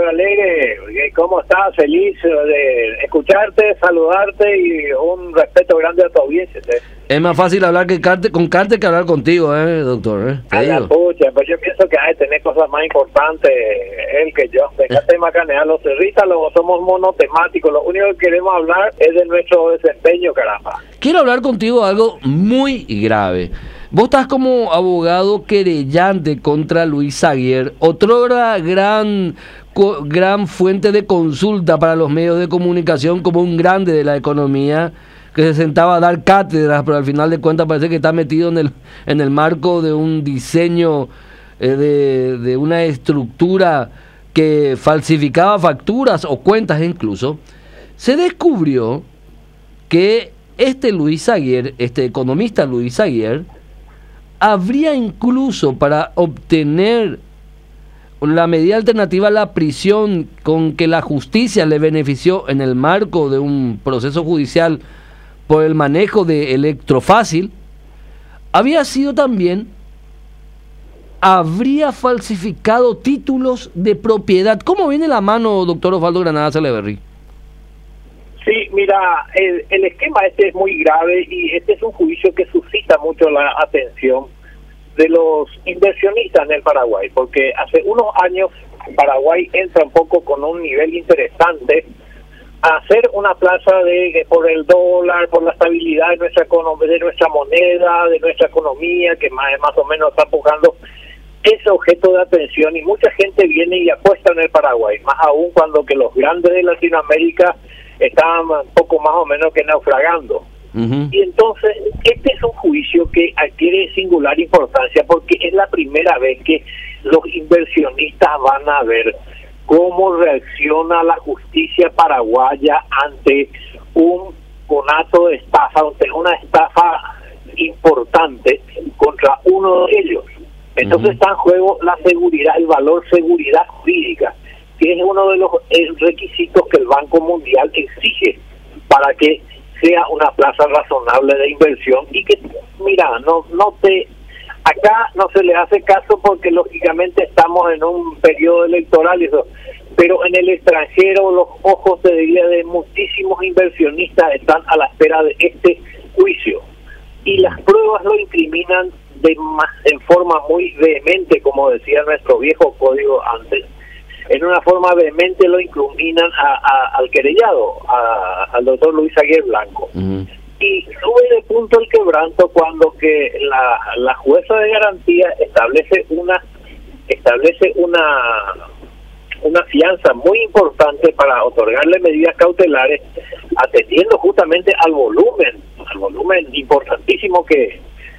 doctor Alegre, ¿cómo estás? Feliz de escucharte, saludarte y un respeto grande a tu audiencia. Es más fácil hablar con Carte que hablar contigo, doctor. A la pucha, pues yo pienso que hay que tener cosas más importantes él que yo. Dejate macanear los cerristas, luego somos monotemáticos, lo único que queremos hablar es de nuestro desempeño, caramba. Quiero hablar contigo de algo muy grave. Vos estás como abogado querellante contra Luis Zaguer, otrora gran fuente de consulta para los medios de comunicación, como un grande de la economía, que se sentaba a dar cátedras, pero al final de cuentas parece que está metido en el marco de un diseño, de una estructura que falsificaba facturas o cuentas incluso. Se descubrió que Luis Zaguer, este economista Luis Zaguer, habría incluso, para obtener la medida alternativa a la prisión con que la justicia le benefició en el marco de un proceso judicial por el manejo de Electrofácil, habría falsificado títulos de propiedad. ¿Cómo viene la mano, doctor Osvaldo Granada Celeberry? Sí, mira, el esquema este es muy grave y este es un juicio que suscita mucho la atención de los inversionistas en el Paraguay, porque hace unos años Paraguay entra un poco con un nivel interesante a hacer una plaza por el dólar, por la estabilidad de nuestra economía, de nuestra moneda, de nuestra economía, que más o menos está empujando ese objeto de atención, y mucha gente viene y apuesta en el Paraguay, más aún cuando que los grandes de Latinoamérica estaban un poco más o menos que naufragando. Y entonces este es un juicio que adquiere singular importancia porque es la primera vez que los inversionistas van a ver cómo reacciona la justicia paraguaya ante un conato de estafa, ante una estafa importante contra uno de ellos. Entonces está en juego la seguridad, el valor seguridad jurídica, que es uno de los requisitos que el Banco Mundial exige para que sea una plaza razonable de inversión. Y que, mira, acá no se le hace caso porque lógicamente estamos en un periodo electoral y eso, pero en el extranjero los ojos, te diría, de muchísimos inversionistas están a la espera de este juicio, y las pruebas lo incriminan en forma muy vehemente, como decía nuestro viejo código antes. En una forma vehemente lo incriminan al querellado, al doctor Luis Zaguer Blanco. Y sube de punto el quebranto cuando que la jueza de garantía establece una fianza muy importante para otorgarle medidas cautelares, atendiendo justamente al volumen importantísimo que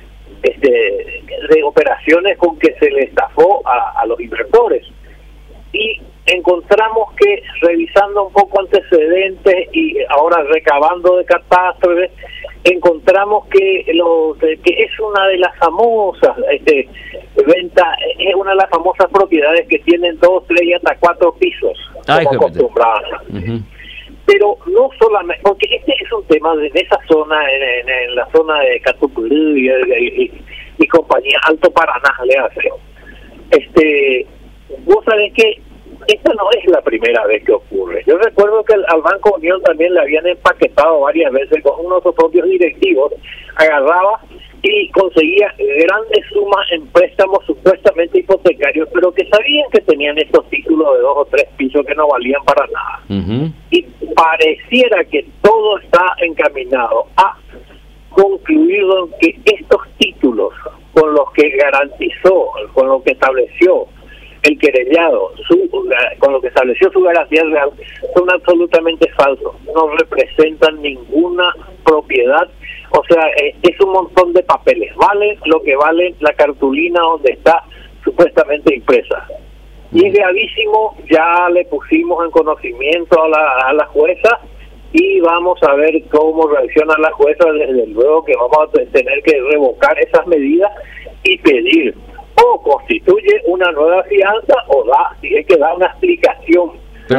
de operaciones con que se le estafó a los inversores. Y encontramos que, revisando un poco antecedentes y ahora recabando de catástrofes, encontramos que es una de las famosas ventas, es una de las famosas propiedades que tienen 2, 3 y hasta 4 pisos, como acostumbradas. Pero no solamente, porque este es un tema de esa zona, en la zona de Catuculú y compañía, Alto Paraná, le hace. Vos sabés que esta no es la primera vez que ocurre. Yo recuerdo que al Banco Unión también le habían empaquetado varias veces con uno de sus propios directivos, agarraba y conseguía grandes sumas en préstamos supuestamente hipotecarios, pero que sabían que tenían estos títulos de 2 o 3 pisos que no valían para nada. Y pareciera que todo está encaminado a concluir que estos títulos con los que garantizó, con lo que estableció el querellado, con lo que estableció su garantía real, son absolutamente falsos, no representan ninguna propiedad, o sea, es un montón de papeles, vale lo que vale la cartulina donde está supuestamente impresa. Y es gravísimo, ya le pusimos en conocimiento a la jueza y vamos a ver cómo reacciona la jueza. Desde luego que vamos a tener que revocar esas medidas y pedir o constituye una nueva fianza o tiene que dar una explicación. Pero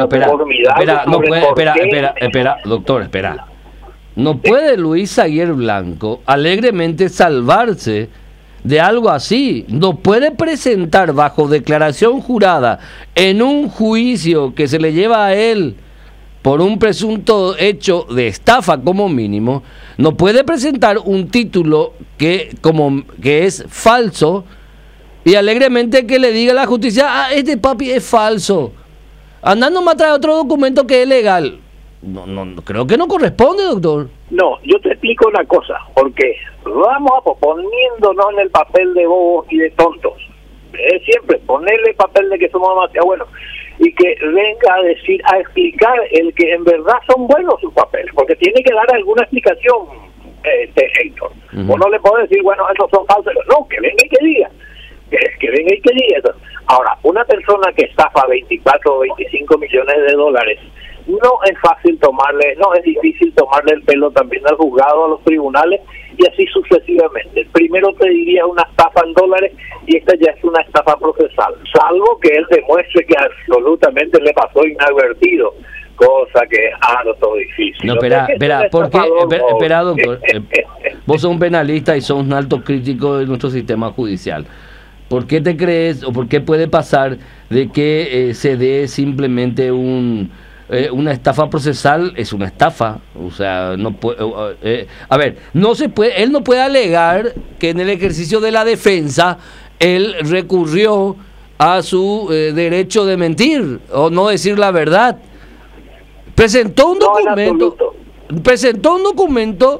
espera, doctor, espera. No puede Luis Zaguer Blanco alegremente salvarse de algo así. No puede presentar bajo declaración jurada en un juicio que se le lleva a él por un presunto hecho de estafa como mínimo, no puede presentar un título que es falso y alegremente que le diga a la justicia, este papi es falso, andando más trae otro documento que es legal. No, creo que no corresponde, doctor. No, yo te explico una cosa, porque vamos a poniéndonos en el papel de bobos y de tontos. Siempre ponerle el papel de que somos demasiado buenos y que venga a decir, a explicar el que en verdad son buenos sus papeles, porque tiene que dar alguna explicación, Héctor. Vos no le podés decir, bueno, esos son falsos. No, que venga y que diga. Que venga y que diga eso. Ahora, una persona que estafa 24 o 25 millones de dólares, no es fácil tomarle, no es difícil tomarle el pelo también al juzgado, a los tribunales y así sucesivamente. Primero te diría una estafa en dólares y esta ya es una estafa procesal, salvo que él demuestre que absolutamente le pasó inadvertido, cosa que es harto difícil. No, espera, doctor, vos sos un penalista y sos un alto crítico de nuestro sistema judicial. ¿Por qué te crees o por qué puede pasar de que se dé simplemente una estafa procesal? Es una estafa, o sea, no puede, a ver, no se puede, él no puede alegar que en el ejercicio de la defensa él recurrió a su derecho de mentir o no decir la verdad. Presentó un documento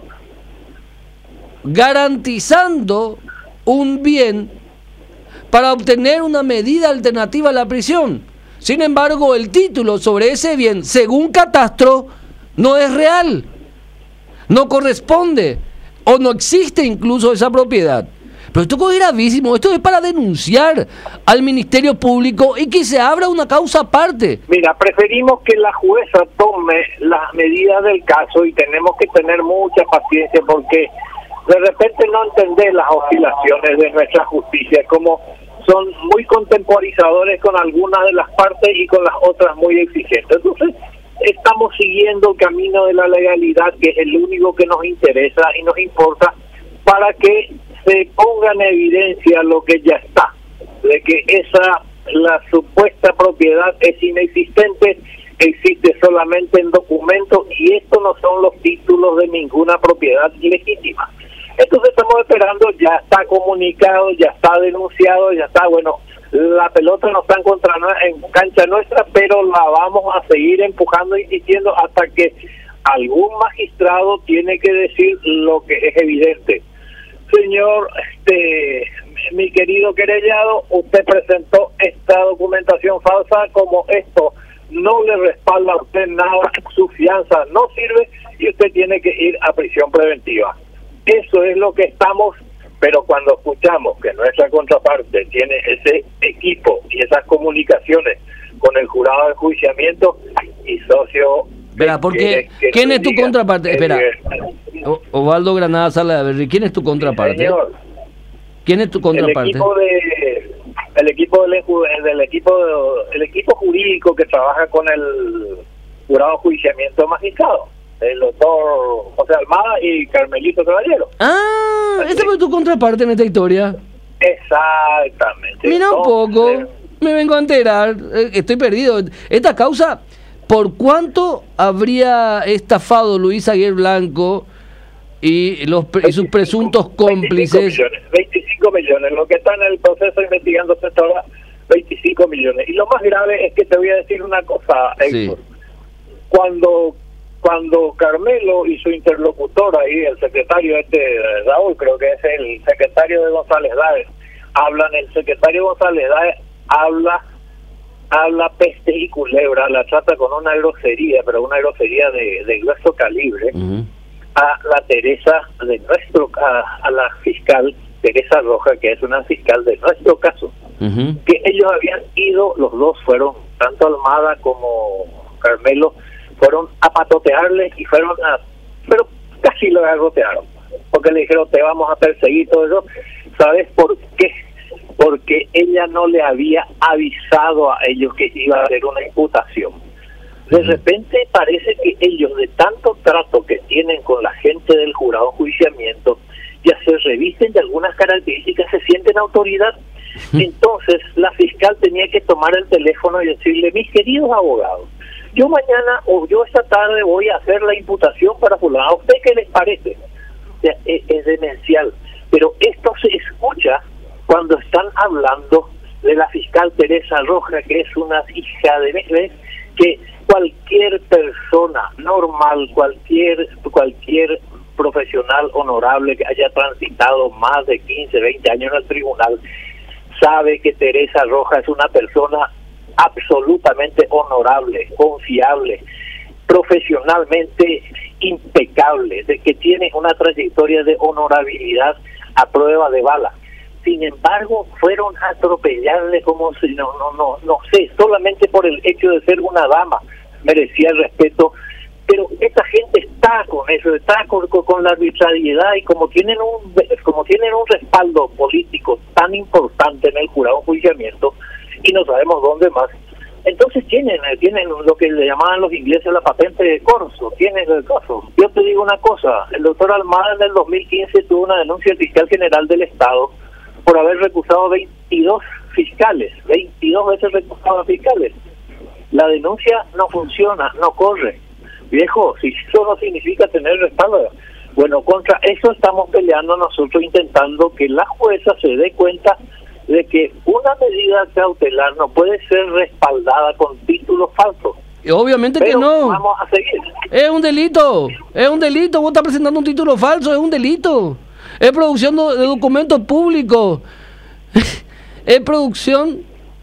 garantizando un bien para obtener una medida alternativa a la prisión. Sin embargo, el título sobre ese bien, según Catastro, no es real, no corresponde o no existe incluso esa propiedad. Pero esto es gravísimo, esto es para denunciar al Ministerio Público y que se abra una causa aparte. Mira, preferimos que la jueza tome las medidas del caso y tenemos que tener mucha paciencia porque de repente no entender las oscilaciones de nuestra justicia, como son muy contemporizadores con algunas de las partes y con las otras muy exigentes. Entonces, estamos siguiendo el camino de la legalidad, que es el único que nos interesa y nos importa, para que se ponga en evidencia lo que ya está, de que la supuesta propiedad es inexistente, existe solamente en documentos y estos no son los títulos de ninguna propiedad ilegítima. Entonces estamos esperando, ya está comunicado, ya está denunciado, ya está, bueno, la pelota no está en cancha nuestra, pero la vamos a seguir empujando, insistiendo, hasta que algún magistrado tiene que decir lo que es evidente. Señor, mi querido querellado, usted presentó esta documentación falsa, como esto no le respalda a usted nada, su fianza no sirve y usted tiene que ir a prisión preventiva. Eso es lo que estamos, pero cuando escuchamos que nuestra contraparte tiene ese equipo y esas comunicaciones con el jurado de enjuiciamiento y socio... Espera, porque ¿quién es tu contraparte? Espera, Osvaldo Granada Salaverry, ¿quién es tu contraparte? Señor, ¿Quién es tu contraparte? El equipo jurídico que trabaja con el jurado de enjuiciamiento magistrado. El doctor José Almada y Carmelito Caballero. ¿Esta fue tu contraparte en esta historia? Exactamente. Mira un poco, me vengo a enterar, estoy perdido. Esta causa, ¿por cuánto habría estafado Luis Aguirre Blanco y sus presuntos cómplices? 25 millones, lo que está en el proceso investigándose hasta ahora, 25 millones. Y lo más grave es que te voy a decir una cosa, Héctor. Sí. Cuando Carmelo y su interlocutor ahí, el secretario Raúl, creo que es el secretario de González Dáez, el secretario González Dáez habla peste y culebra, la trata con una grosería, pero una grosería de grueso calibre, a la a la fiscal Teresa Roja, que es una fiscal de nuestro caso, que ellos habían ido, los dos fueron, tanto Almada como Carmelo, fueron a patotearle y pero casi lo agarrotearon, porque le dijeron te vamos a perseguir todo eso. ¿Sabes por qué? Porque ella no le había avisado a ellos que iba a haber una imputación. De repente parece que ellos, de tanto trato que tienen con la gente del jurado de enjuiciamiento, ya se revisten de algunas características, se sienten autoridad. Entonces la fiscal tenía que tomar el teléfono y decirle: mis queridos abogados, yo mañana o yo esta tarde voy a hacer la imputación para fulano. ¿A usted qué les parece? O sea, es demencial. Pero esto se escucha cuando están hablando de la fiscal Teresa Roja, que es una hija de Mesles, que cualquier persona normal, cualquier profesional honorable que haya transitado más de 15, 20 años en el tribunal, sabe que Teresa Roja es una persona absolutamente honorable, confiable, profesionalmente impecable, de que tiene una trayectoria de honorabilidad a prueba de bala. Sin embargo, fueron a atropellarle como si no sé, solamente por el hecho de ser una dama merecía el respeto. Pero esta gente está con eso, está con la arbitrariedad, y como tienen un respaldo político tan importante en el jurado de enjuiciamiento, y no sabemos dónde más, entonces tienen lo que le llamaban los ingleses la patente de corso, tienen el caso. Yo te digo una cosa: el doctor Almada en el 2015 tuvo una denuncia del fiscal general del Estado por haber recusado 22 fiscales, 22 veces recusado a fiscales. La denuncia no funciona, no corre. Viejo, si eso no significa tener respaldo, bueno, contra eso estamos peleando nosotros, intentando que la jueza se dé cuenta de que una medida cautelar no puede ser respaldada con títulos falsos. Y obviamente pero que no. Vamos a seguir. Es un delito. Vos estás presentando un título falso, es un delito. Es producción de documentos públicos. Es producción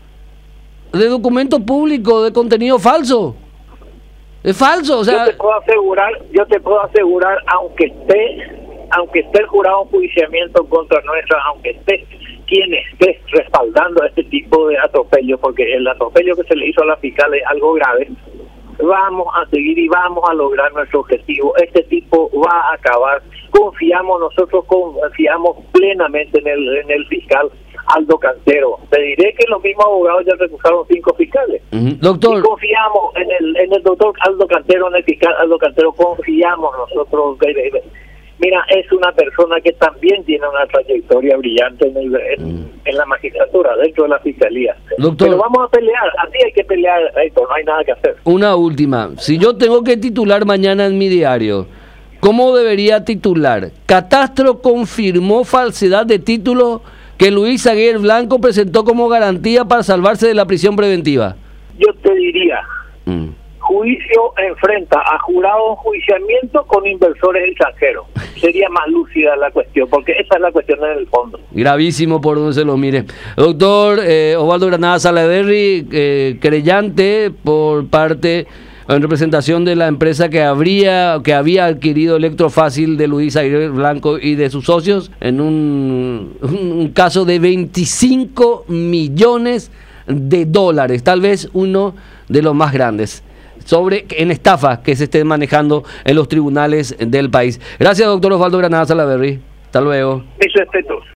de documentos públicos, de contenido falso. Es falso, o sea... Yo te puedo asegurar, aunque esté el jurado de enjuiciamiento contra nuestra, aunque esté quien esté respaldando este tipo de atropello, porque el atropello que se le hizo a la fiscal es algo grave, vamos a seguir y vamos a lograr nuestro objetivo. Este tipo va a acabar. Nosotros confiamos plenamente en el fiscal Aldo Cantero. Te diré que los mismos abogados ya recusaron 5 fiscales. Doctor. Y confiamos en el doctor Aldo Cantero, en el fiscal Aldo Cantero, confiamos nosotros. Mira, es una persona que también tiene una trayectoria brillante en la magistratura, dentro de la fiscalía. Doctor, pero vamos a pelear, así hay que pelear, Héctor, no hay nada que hacer. Una última: si yo tengo que titular mañana en mi diario, ¿cómo debería titular? Catastro confirmó falsedad de título que Luis Aguirre Blanco presentó como garantía para salvarse de la prisión preventiva. Yo te diría, juicio enfrenta a jurado de enjuiciamiento con inversores extranjeros. Sería más lúcida la cuestión, porque esa es la cuestión en el fondo. Gravísimo por donde se lo mire. Doctor Osvaldo Granados Salaverry, querellante por parte, en representación de la empresa que había adquirido Electrofácil de Luis Aguirre Blanco y de sus socios, en un caso de 25 millones de dólares, tal vez uno de los más grandes en estafa que se estén manejando en los tribunales del país. Gracias, doctor Osvaldo Granados Salaverry. Hasta luego. Mis respetos.